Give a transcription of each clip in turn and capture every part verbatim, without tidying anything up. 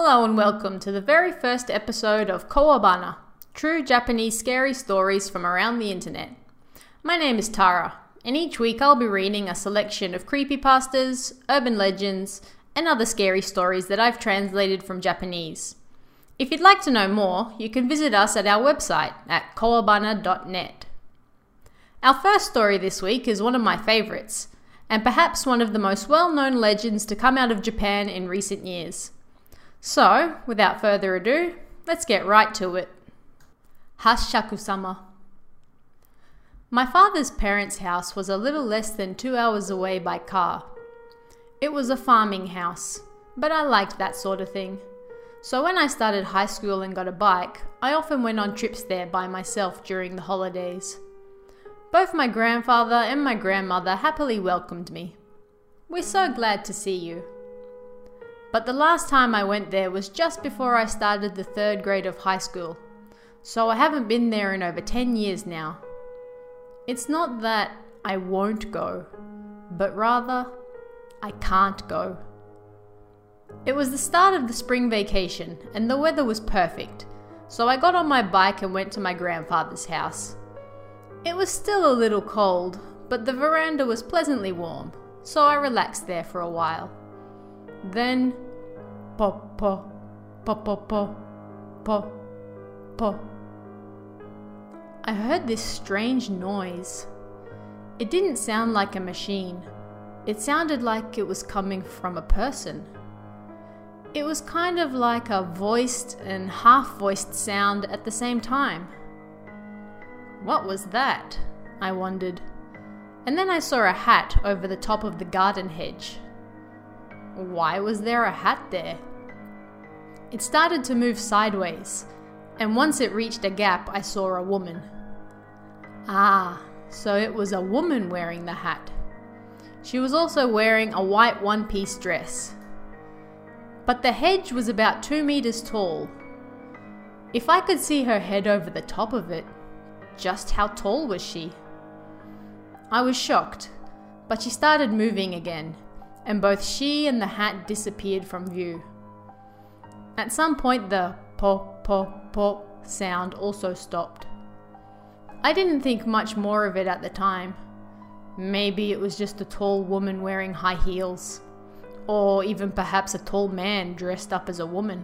Hello and welcome to the very first episode of Kowabana, true Japanese scary stories from around the internet. My name is Tara, and each week I'll be reading a selection of creepypastas, urban legends, and other scary stories that I've translated from Japanese. If you'd like to know more, you can visit us at our website at kowabana dot net. Our first story this week is one of my favorites, and perhaps one of the most well-known legends to come out of Japan in recent years. So, without further ado, let's get right to it. Hasshaku-sama. My father's parents' house was a little less than two hours away by car. It was a farming house, but I liked that sort of thing. So when I started high school and got a bike, I often went on trips there by myself during the holidays. Both my grandfather and my grandmother happily welcomed me. "We're so glad to see you." But the last time I went there was just before I started the third grade of high school, so I haven't been there in over ten years now. It's not that I won't go, but rather, I can't go. It was the start of the spring vacation, and the weather was perfect, so I got on my bike and went to my grandfather's house. It was still a little cold, but the veranda was pleasantly warm, so I relaxed there for a while. Then, po po, po po po, po po. I heard this strange noise. It didn't sound like a machine. It sounded like it was coming from a person. It was kind of like a voiced and half-voiced sound at the same time. What was that? I wondered. And then I saw a hat over the top of the garden hedge. Why was there a hat there? It started to move sideways, and once it reached a gap, I saw a woman. Ah, so it was a woman wearing the hat. She was also wearing a white one-piece dress. But the hedge was about two meters tall. If I could see her head over the top of it, just how tall was she? I was shocked, but she started moving again, and both she and the hat disappeared from view. At some point the po po po sound also stopped. I didn't think much more of it at the time. Maybe it was just a tall woman wearing high heels, or even perhaps a tall man dressed up as a woman.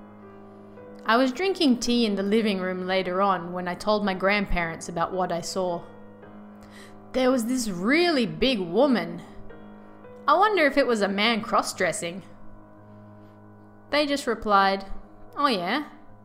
I was drinking tea in the living room later on when I told my grandparents about what I saw. There was this really big woman. I wonder if it was a man cross-dressing. They just replied, "Oh yeah."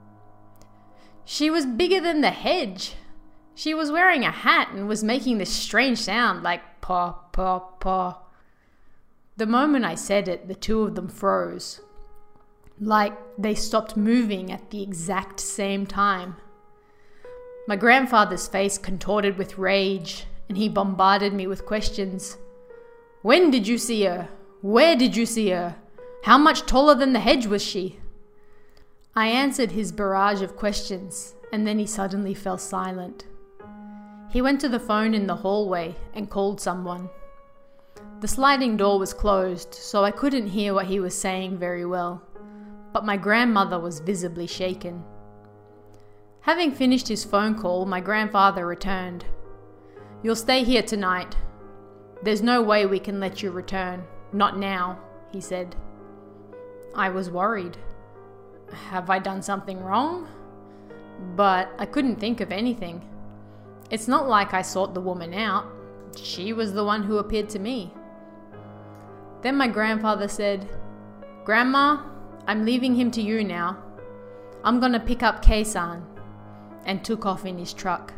She was bigger than the hedge. She was wearing a hat and was making this strange sound like paw, paw, paw. The moment I said it, the two of them froze. Like they stopped moving at the exact same time. My grandfather's face contorted with rage, and he bombarded me with questions. "When did you see her? Where did you see her? How much taller than the hedge was she?" I answered his barrage of questions, and then he suddenly fell silent. He went to the phone in the hallway and called someone. The sliding door was closed, so I couldn't hear what he was saying very well, but my grandmother was visibly shaken. Having finished his phone call, my grandfather returned. "You'll stay here tonight. There's no way we can let you return. Not now," he said. I was worried. Have I done something wrong? But I couldn't think of anything. It's not like I sought the woman out. She was the one who appeared to me. Then my grandfather said, "Grandma, I'm leaving him to you now. I'm gonna pick up Kei-san," and took off in his truck.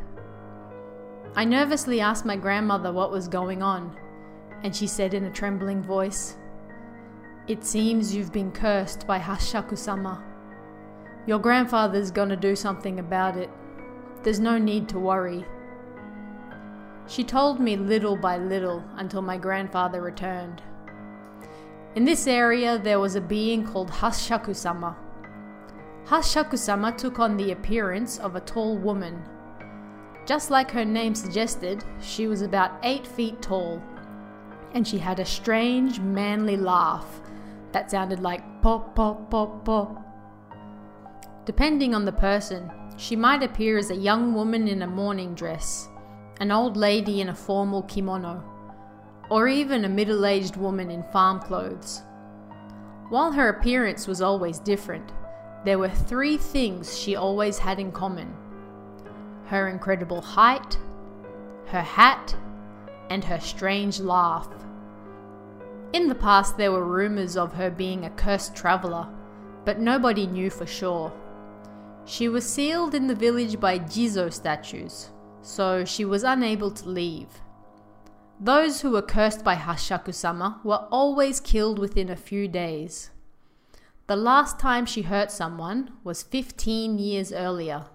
I nervously asked my grandmother what was going on, and she said in a trembling voice, "It seems you've been cursed by Hasshaku-sama. Your grandfather's gonna do something about it. There's no need to worry." She told me little by little until my grandfather returned. In this area there was a being called Hasshaku-sama. Hasshaku-sama took on the appearance of a tall woman. Just like her name suggested, she was about eight feet tall, and she had a strange, manly laugh that sounded like po po po po Depending on the person, she might appear as a young woman in a morning dress, an old lady in a formal kimono, or even a middle-aged woman in farm clothes. While her appearance was always different, there were three things she always had in common: her incredible height, her hat, and her strange laugh. In the past, there were rumors of her being a cursed traveler, but nobody knew for sure. She was sealed in the village by Jizo statues, so she was unable to leave. Those who were cursed by Hashaku-sama were always killed within a few days. The last time she hurt someone was fifteen years earlier.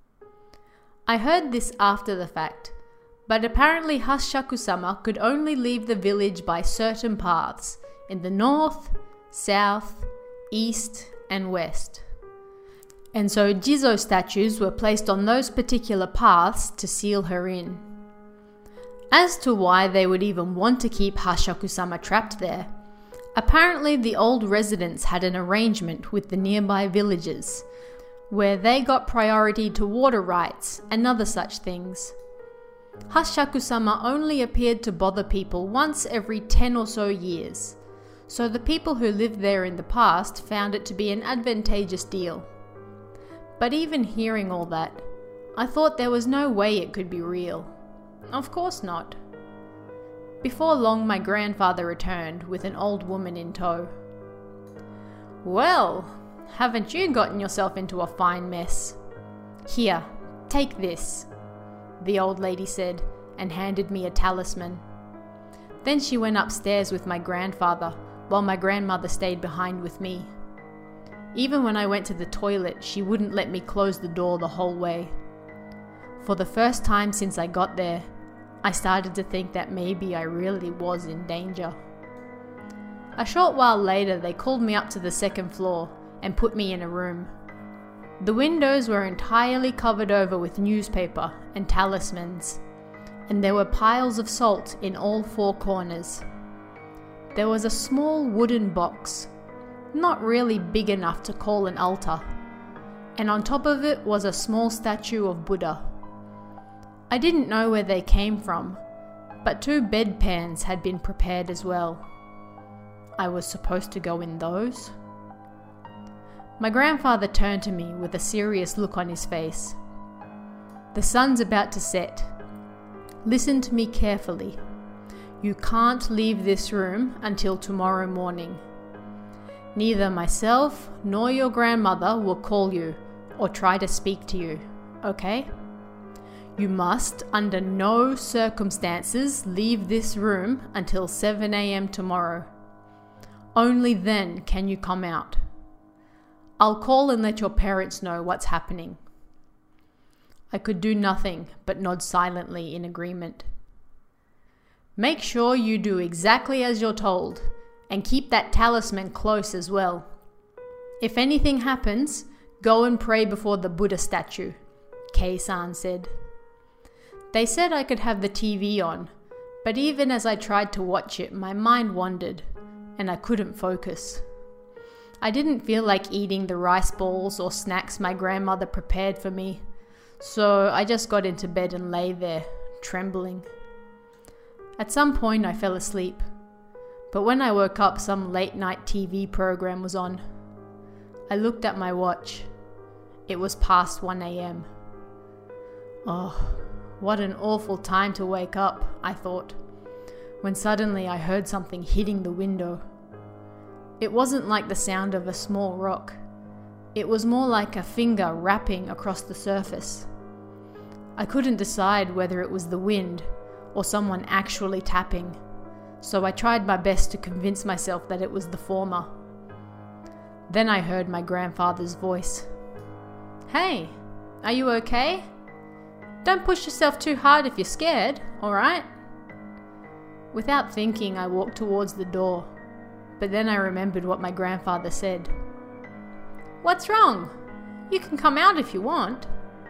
I heard this after the fact, but apparently Hashaku-sama could only leave the village by certain paths in the north, south, east, and west. And so Jizo statues were placed on those particular paths to seal her in. As to why they would even want to keep Hashaku-sama trapped there, apparently the old residents had an arrangement with the nearby villages, where they got priority to water rights and other such things. Hashaku-sama only appeared to bother people once every ten or so years, so the people who lived there in the past found it to be an advantageous deal. But even hearing all that, I thought there was no way it could be real. Of course not. Before long, my grandfather returned with an old woman in tow. "Well, haven't you gotten yourself into a fine mess? Here, take this," the old lady said, and handed me a talisman. Then she went upstairs with my grandfather, while my grandmother stayed behind with me. Even when I went to the toilet, she wouldn't let me close the door the whole way. For the first time since I got there, I started to think that maybe I really was in danger. A short while later, they called me up to the second floor and put me in a room. The windows were entirely covered over with newspaper and talismans, and there were piles of salt in all four corners. There was a small wooden box, not really big enough to call an altar, and on top of it was a small statue of Buddha. I didn't know where they came from, but two bedpans had been prepared as well. I was supposed to go in those? My grandfather turned to me with a serious look on his face. "The sun's about to set. Listen to me carefully. You can't leave this room until tomorrow morning. Neither myself nor your grandmother will call you or try to speak to you, okay? You must, under no circumstances, leave this room until seven a m tomorrow. Only then can you come out. I'll call and let your parents know what's happening." I could do nothing but nod silently in agreement. "Make sure you do exactly as you're told, and keep that talisman close as well. If anything happens, go and pray before the Buddha statue," Kei-san said. They said I could have the T V on, but even as I tried to watch it, my mind wandered, and I couldn't focus. I didn't feel like eating the rice balls or snacks my grandmother prepared for me, so I just got into bed and lay there, trembling. At some point I fell asleep, but when I woke up, some late-night T V program was on. I looked at my watch. It was past one a m Oh, what an awful time to wake up, I thought, when suddenly I heard something hitting the window. It wasn't like the sound of a small rock. It was more like a finger rapping across the surface. I couldn't decide whether it was the wind or someone actually tapping, so I tried my best to convince myself that it was the former. Then I heard my grandfather's voice. "Hey, are you okay? Don't push yourself too hard if you're scared, alright?" Without thinking, I walked towards the door, but then I remembered what my grandfather said. "What's wrong? You can come out if you want."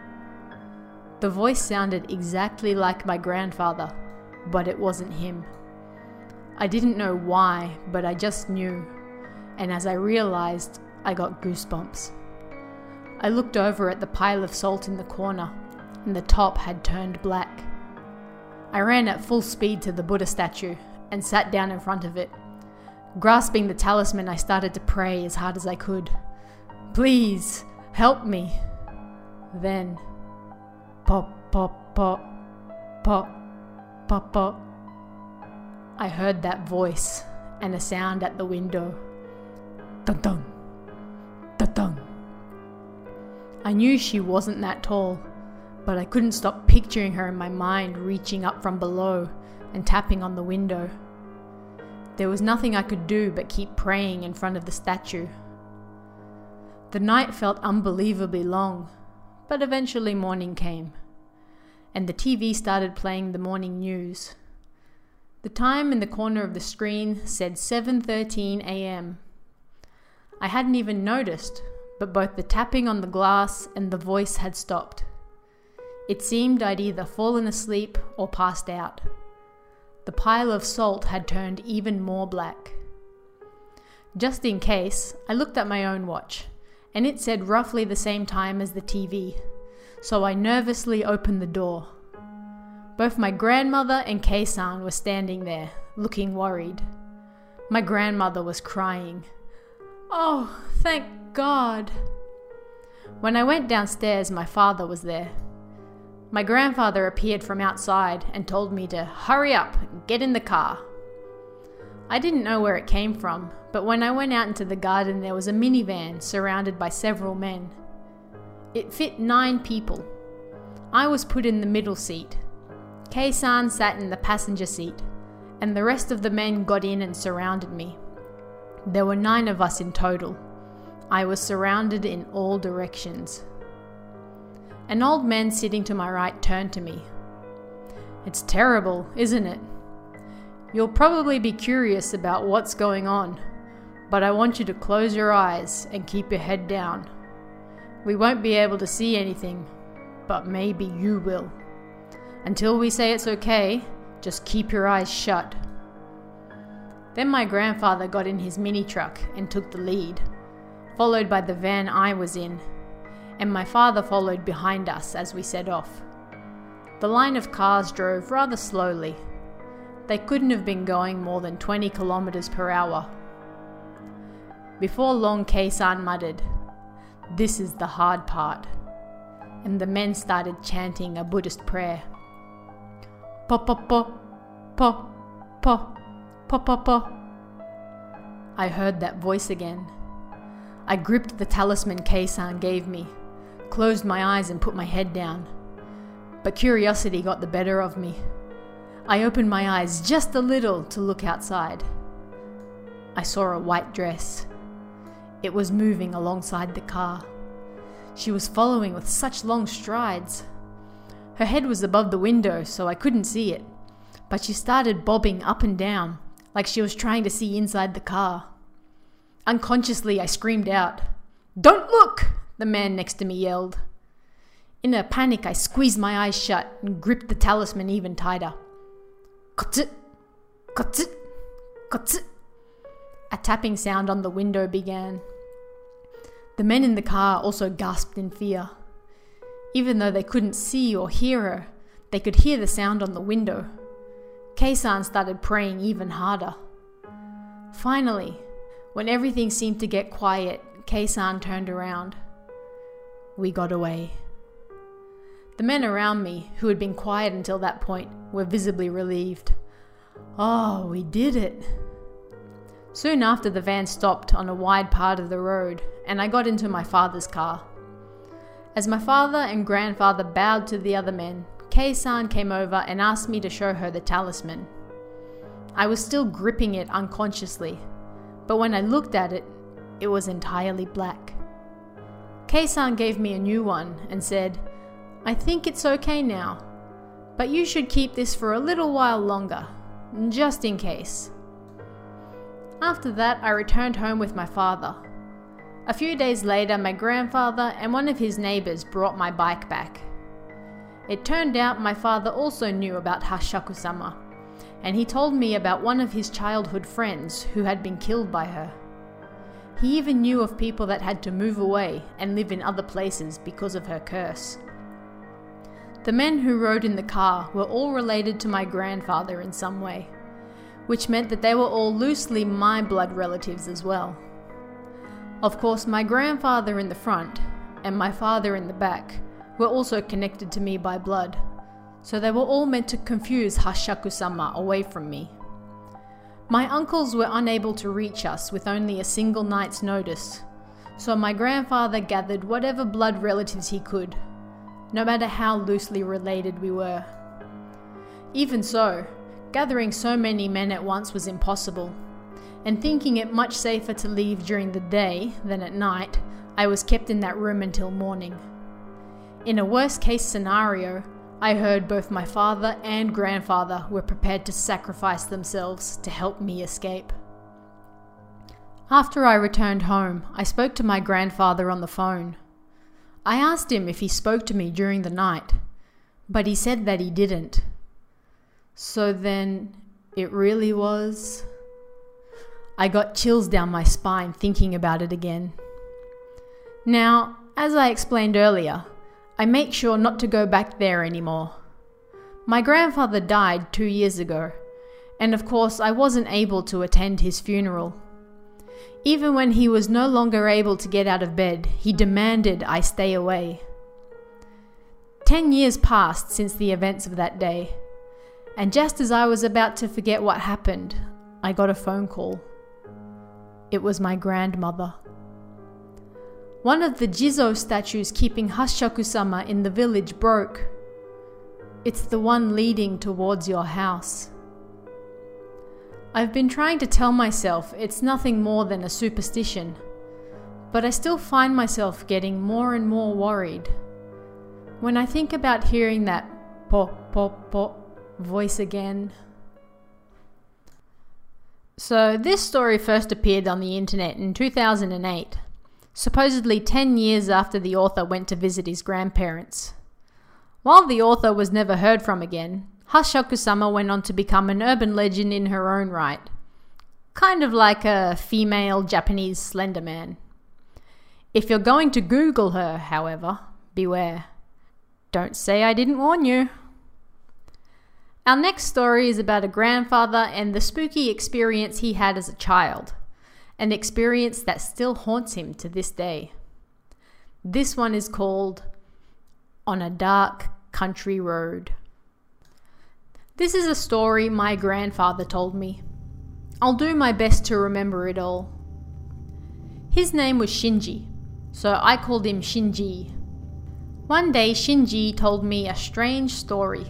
The voice sounded exactly like my grandfather, but it wasn't him. I didn't know why, but I just knew, and as I realized, I got goosebumps. I looked over at the pile of salt in the corner, and the top had turned black. I ran at full speed to the Buddha statue and sat down in front of it. Grasping the talisman, I started to pray as hard as I could. Please, help me. Then, pop, pop, pop, pop, pop, pop. I heard that voice and a sound at the window. Dun-dun, dun-dun. I knew she wasn't that tall, but I couldn't stop picturing her in my mind reaching up from below and tapping on the window. There was nothing I could do but keep praying in front of the statue. The night felt unbelievably long, but eventually morning came, and the T V started playing the morning news. The time in the corner of the screen said seven thirteen a m I hadn't even noticed, but both the tapping on the glass and the voice had stopped. It seemed I'd either fallen asleep or passed out. The pile of salt had turned even more black. Just in case, I looked at my own watch, and it said roughly the same time as the T V, so I nervously opened the door. Both my grandmother and Kei-san were standing there, looking worried. My grandmother was crying. "Oh, thank God." When I went downstairs, my father was there. My grandfather appeared from outside and told me to hurry up and get in the car. I didn't know where it came from, but when I went out into the garden, there was a minivan surrounded by several men. It fit nine people. I was put in the middle seat. Kei-san sat in the passenger seat, and the rest of the men got in and surrounded me. There were nine of us in total. I was surrounded in all directions. An old man sitting to my right turned to me. "It's terrible, isn't it? You'll probably be curious about what's going on, but I want you to close your eyes and keep your head down. We won't be able to see anything, but maybe you will. Until we say it's okay, just keep your eyes shut." Then my grandfather got in his mini truck and took the lead, followed by the van I was in, and my father followed behind us as we set off. The line of cars drove rather slowly. They couldn't have been going more than twenty kilometers per hour. Before long, Kei-san muttered, "This is the hard part," and the men started chanting a Buddhist prayer. Po po po, po, po, po po po. I heard that voice again. I gripped the talisman Kei-san gave me, closed my eyes and put my head down. But curiosity got the better of me. I opened my eyes just a little to look outside. I saw a white dress. It was moving alongside the car. She was following with such long strides. Her head was above the window, so I couldn't see it, but she started bobbing up and down, like she was trying to see inside the car. Unconsciously, I screamed out. "Don't look!" the man next to me yelled. In a panic, I squeezed my eyes shut and gripped the talisman even tighter. Kotsit! Kotsit! Kotsit! A tapping sound on the window began. The men in the car also gasped in fear. Even though they couldn't see or hear her, they could hear the sound on the window. Kei-san started praying even harder. Finally, when everything seemed to get quiet, Kei-san turned around. We got away. The men around me, who had been quiet until that point, were visibly relieved. Oh, we did it. Soon after, the van stopped on a wide part of the road, and I got into my father's car. As my father and grandfather bowed to the other men, Kei-san came over and asked me to show her the talisman. I was still gripping it unconsciously, but when I looked at it, it was entirely black. Kei-san gave me a new one and said, "I think it's okay now, but you should keep this for a little while longer, just in case." After that, I returned home with my father. A few days later, my grandfather and one of his neighbors brought my bike back. It turned out my father also knew about Hashaku-sama, and he told me about one of his childhood friends who had been killed by her. He even knew of people that had to move away and live in other places because of her curse. The men who rode in the car were all related to my grandfather in some way, which meant that they were all loosely my blood relatives as well. Of course, my grandfather in the front and my father in the back were also connected to me by blood, so they were all meant to confuse Hashaku-sama away from me. My uncles were unable to reach us with only a single night's notice, so my grandfather gathered whatever blood relatives he could, no matter how loosely related we were. Even so, gathering so many men at once was impossible, and thinking it much safer to leave during the day than at night, I was kept in that room until morning. In a worst-case scenario, I heard both my father and grandfather were prepared to sacrifice themselves to help me escape. After I returned home, I spoke to my grandfather on the phone. I asked him if he spoke to me during the night, but he said that he didn't. So then, it really was... I got chills down my spine thinking about it again. Now, as I explained earlier, I make sure not to go back there anymore. My grandfather died two years ago, and of course I wasn't able to attend his funeral. Even when he was no longer able to get out of bed, he demanded I stay away. Ten years passed since the events of that day, and just as I was about to forget what happened, I got a phone call. It was my grandmother. One of the Jizo statues keeping Hashaku-sama in the village broke. It's the one leading towards your house. I've been trying to tell myself it's nothing more than a superstition, but I still find myself getting more and more worried. When I think about hearing that pop, pop, pop voice again. So this story first appeared on the internet in two thousand eight, supposedly ten years after the author went to visit his grandparents. While the author was never heard from again, Hashaku-sama went on to become an urban legend in her own right. Kind of like a female Japanese Slender Man. If you're going to Google her, however, beware. Don't say I didn't warn you. Our next story is about a grandfather and the spooky experience he had as a child. An experience that still haunts him to this day. This one is called On a Dark Country Road. This is a story my grandfather told me. I'll do my best to remember it all. His name was Shinji, so I called him Shinji. One day Shinji told me a strange story.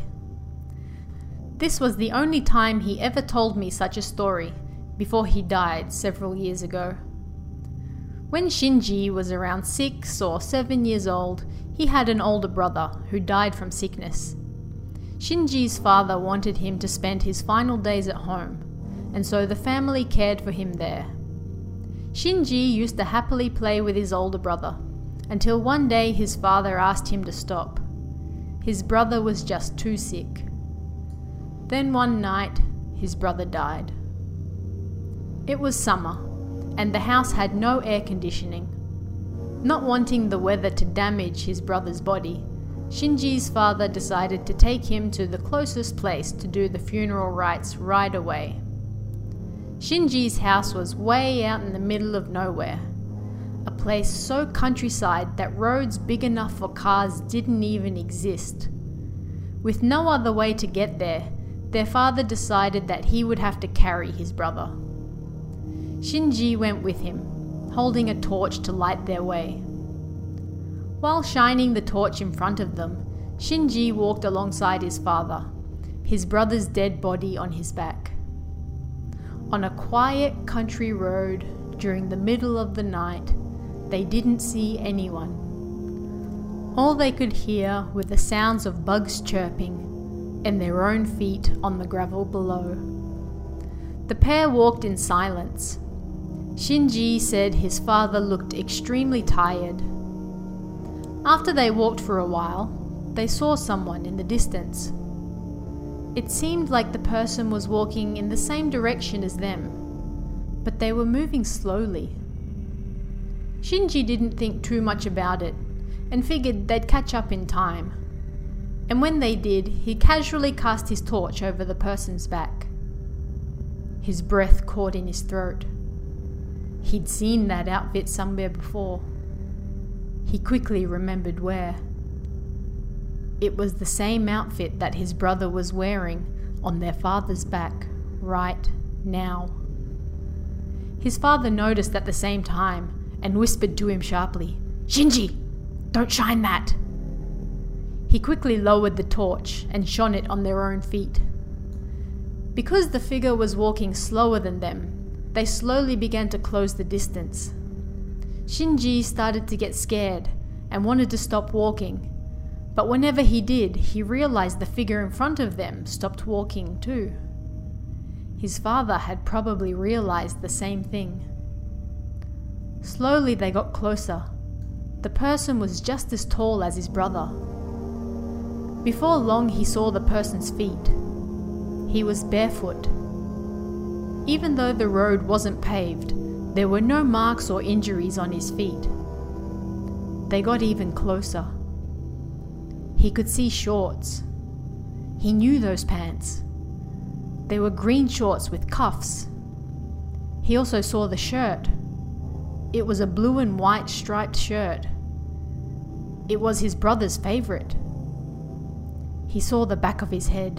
This was the only time he ever told me such a story, before he died several years ago. When Shinji was around six or seven years old, he had an older brother who died from sickness. Shinji's father wanted him to spend his final days at home, and so the family cared for him there. Shinji used to happily play with his older brother, until one day his father asked him to stop. His brother was just too sick. Then one night, his brother died. It was summer, and the house had no air conditioning. Not wanting the weather to damage his brother's body, Shinji's father decided to take him to the closest place to do the funeral rites right away. Shinji's house was way out in the middle of nowhere, a place so countryside that roads big enough for cars didn't even exist. With no other way to get there, their father decided that he would have to carry his brother. Shinji went with him, holding a torch to light their way. While shining the torch in front of them, Shinji walked alongside his father, his brother's dead body on his back. On a quiet country road during the middle of the night, they didn't see anyone. All they could hear were the sounds of bugs chirping and their own feet on the gravel below. The pair walked in silence. Shinji said his father looked extremely tired. After they walked for a while, they saw someone in the distance. It seemed like the person was walking in the same direction as them, but they were moving slowly. Shinji didn't think too much about it and figured they'd catch up in time. And when they did, he casually cast his torch over the person's back. His breath caught in his throat. He'd seen that outfit somewhere before. He quickly remembered where. It was the same outfit that his brother was wearing on their father's back right now. His father noticed at the same time and whispered to him sharply, "Shinji, don't shine that!" He quickly lowered the torch and shone it on their own feet. Because the figure was walking slower than them, they slowly began to close the distance. Shinji started to get scared and wanted to stop walking, but whenever he did, he realized the figure in front of them stopped walking too. His father had probably realized the same thing. Slowly they got closer. The person was just as tall as his brother. Before long, he saw the person's feet. He was barefoot. Even though the road wasn't paved, there were no marks or injuries on his feet. They got even closer. He could see shorts. He knew those pants. They were green shorts with cuffs. He also saw the shirt. It was a blue and white striped shirt. It was his brother's favorite. He saw the back of his head.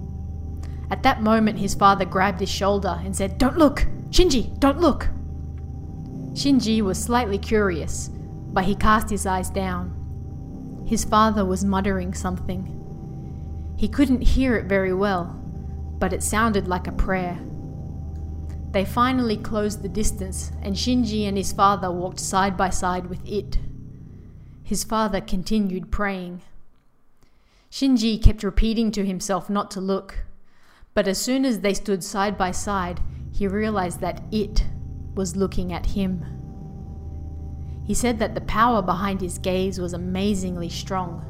At that moment, his father grabbed his shoulder and said, "Don't look! Shinji, don't look!" Shinji was slightly curious, but he cast his eyes down. His father was muttering something. He couldn't hear it very well, but it sounded like a prayer. They finally closed the distance, and Shinji and his father walked side by side with it. His father continued praying. Shinji kept repeating to himself not to look, but as soon as they stood side by side, he realized that it was looking at him. He said that the power behind his gaze was amazingly strong.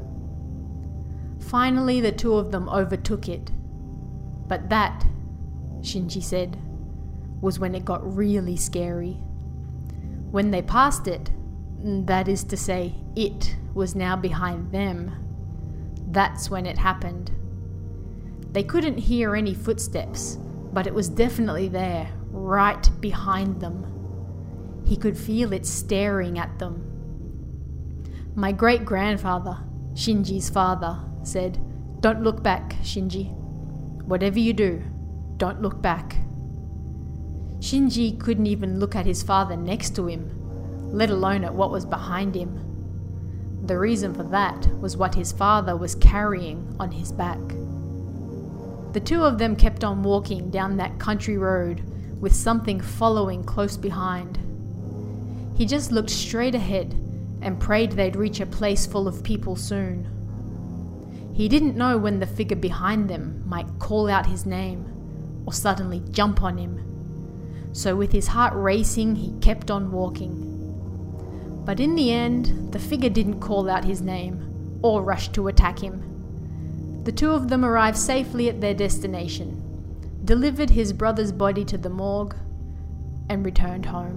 Finally, the two of them overtook it. But that, Shinji said, was when it got really scary. When they passed it, that is to say, it was now behind them, that's when it happened. They couldn't hear any footsteps, but it was definitely there, right behind them. He could feel it staring at them. My great-grandfather, Shinji's father, said, "Don't look back, Shinji. Whatever you do, don't look back." Shinji couldn't even look at his father next to him, let alone at what was behind him. The reason for that was what his father was carrying on his back. The two of them kept on walking down that country road with something following close behind. He just looked straight ahead and prayed they'd reach a place full of people soon. He didn't know when the figure behind them might call out his name or suddenly jump on him. So with his heart racing, he kept on walking. But in the end, the figure didn't call out his name or rush to attack him. The two of them arrived safely at their destination, delivered his brother's body to the morgue, and returned home.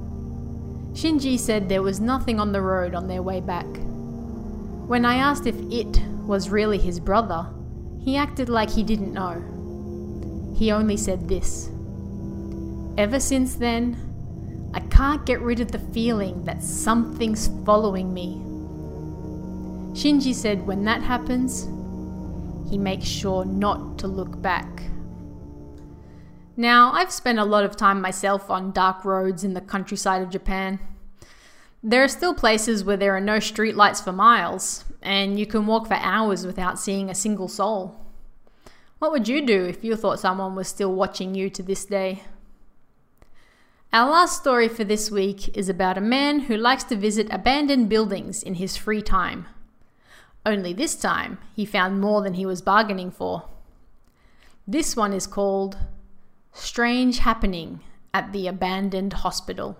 Shinji said there was nothing on the road on their way back. When I asked if it was really his brother, he acted like he didn't know. He only said this: "Ever since then, I can't get rid of the feeling that something's following me." Shinji said when that happens, he makes sure not to look back. Now, I've spent a lot of time myself on dark roads in the countryside of Japan. There are still places where there are no streetlights for miles, and you can walk for hours without seeing a single soul. What would you do if you thought someone was still watching you to this day? Our last story for this week is about a man who likes to visit abandoned buildings in his free time. Only this time, he found more than he was bargaining for. This one is called Strange Happening at the Abandoned Hospital.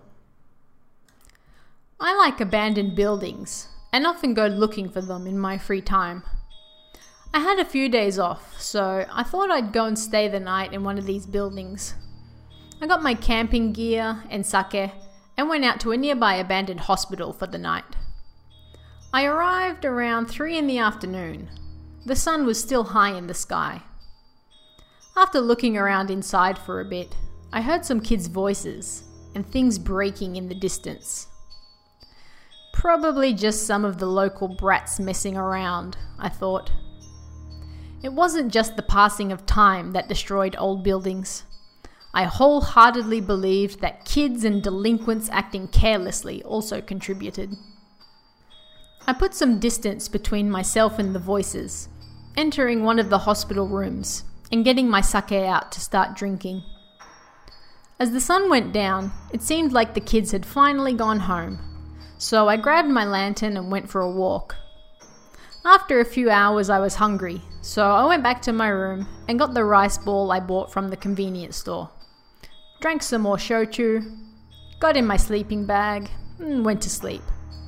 I like abandoned buildings and often go looking for them in my free time. I had a few days off, so I thought I'd go and stay the night in one of these buildings. I got my camping gear and sake and went out to a nearby abandoned hospital for the night. I arrived around three in the afternoon. The sun was still high in the sky. After looking around inside for a bit, I heard some kids' voices and things breaking in the distance. Probably just some of the local brats messing around, I thought. It wasn't just the passing of time that destroyed old buildings. I wholeheartedly believed that kids and delinquents acting carelessly also contributed. I put some distance between myself and the voices, entering one of the hospital rooms and getting my sake out to start drinking. As the sun went down, it seemed like the kids had finally gone home, so I grabbed my lantern and went for a walk. After a few hours I was hungry, so I went back to my room and got the rice ball I bought from the convenience store. Drank some more shochu, got in my sleeping bag, and went to sleep.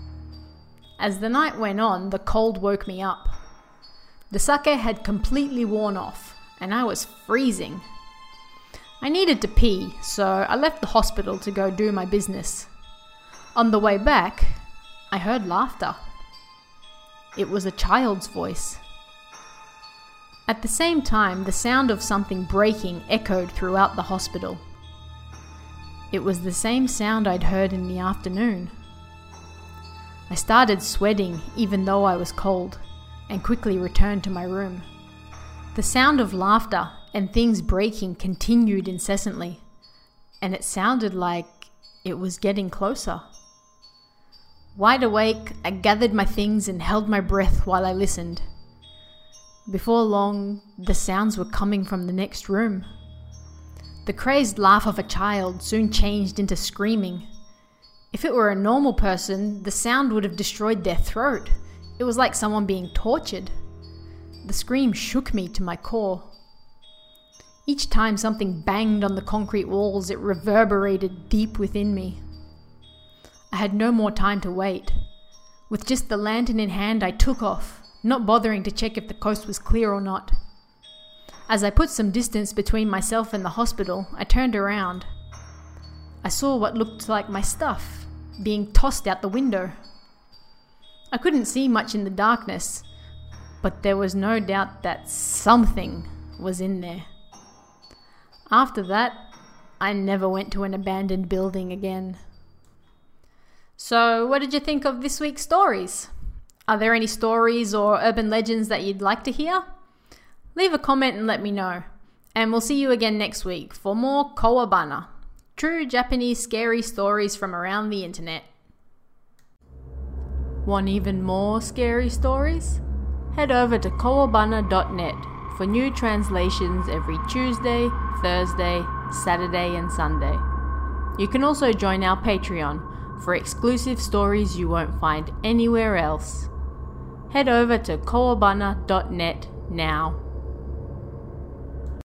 As the night went on, the cold woke me up. The sake had completely worn off, and I was freezing. I needed to pee, so I left the hospital to go do my business. On the way back, I heard laughter. It was a child's voice. At the same time, the sound of something breaking echoed throughout the hospital. It was the same sound I'd heard in the afternoon. I started sweating even though I was cold, and quickly returned to my room. The sound of laughter and things breaking continued incessantly, and it sounded like it was getting closer. Wide awake, I gathered my things and held my breath while I listened. Before long, the sounds were coming from the next room. The crazed laugh of a child soon changed into screaming. If it were a normal person, the sound would have destroyed their throat. It was like someone being tortured. The scream shook me to my core. Each time something banged on the concrete walls, it reverberated deep within me. I had no more time to wait. With just the lantern in hand, I took off, not bothering to check if the coast was clear or not. As I put some distance between myself and the hospital, I turned around. I saw what looked like my stuff being tossed out the window. I couldn't see much in the darkness, but there was no doubt that something was in there. After that, I never went to an abandoned building again. So, what did you think of this week's stories? Are there any stories or urban legends that you'd like to hear? Leave a comment and let me know. And we'll see you again next week for more Kowabana, true Japanese scary stories from around the internet. Want even more scary stories? Head over to kowabana dot net for new translations every Tuesday, Thursday, Saturday and Sunday. You can also join our Patreon for exclusive stories you won't find anywhere else. Head over to kowabana dot net now.